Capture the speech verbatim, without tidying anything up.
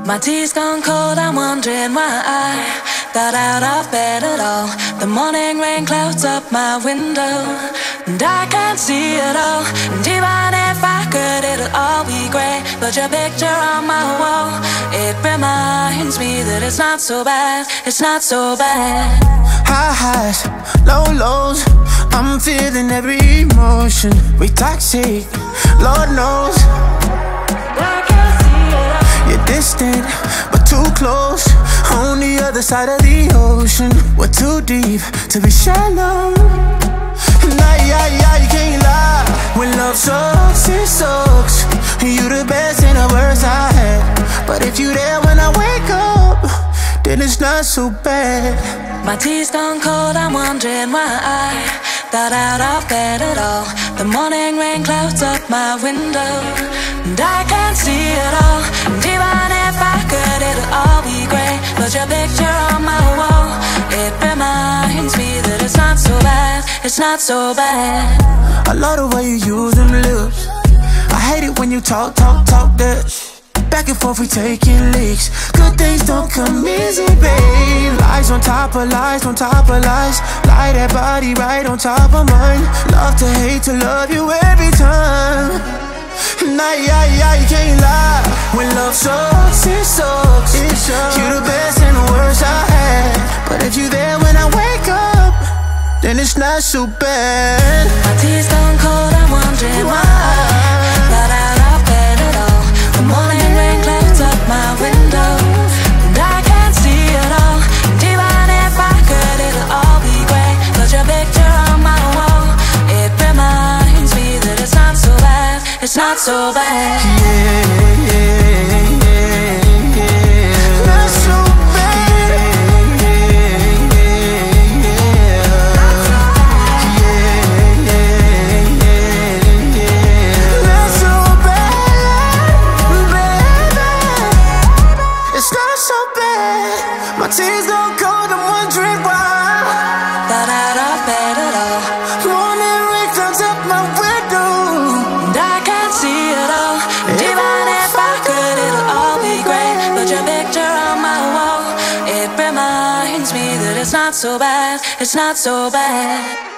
My tea's gone cold, I'm wondering why I got out of bed at all. The morning rain clouds up my window, and I can't see it all. And even if I could, it'll all be grey. But your picture on my wall, it reminds me that it's not so bad, it's not so bad. High highs, low lows, I'm feeling every emotion. We toxic, Lord knows. You're distant, but too close. On the other side of the ocean, we're too deep to be shallow. Nah, yeah, yeah, you can't lie. When love sucks, it sucks. You the best and the worst I had. But if you there when I wake up, then it's not so bad. My tea's gone cold, I'm wondering why I got out of bed at all. The morning rain clouds up my window, and I can't see it all. And even if I could, it'll all be grey. But your picture on my wall, it reminds me that it's not so bad, it's not so bad. I love the way you use them lips. I hate it when you talk, talk, talk that. Back and forth we taking leaks. Good things don't come easy, babe. Lies on top of lies, on top of lies. Lie that body right on top of mine. Love to hate to love you every time. Nah, yeah, yeah, you can't lie. When love sucks, it sucks, it sucks. You the best and the worst I had. But if you there when I wake up, then it's not so bad. My tea's gone cold, I'm wondering why I got out of bed at all. The morning rain clouds up my window, and I can't see it all. And even if I could, it'll all be grey. But your picture on my wall, it reminds me that it's not so bad, it's not so bad. Yeah, yeah, yeah, yeah. Not so bad. Yeah, yeah, yeah, yeah. Yeah, yeah, yeah. Not so bad, baby. It's not so bad. My tears don't cold, I'm wondering why. Got out of bed at all. Morning rain clouds up my window, And I can't see it all. And even if I could, it'll all be grey. But your picture on my wall, it reminds me that it's not so bad, it's not so bad.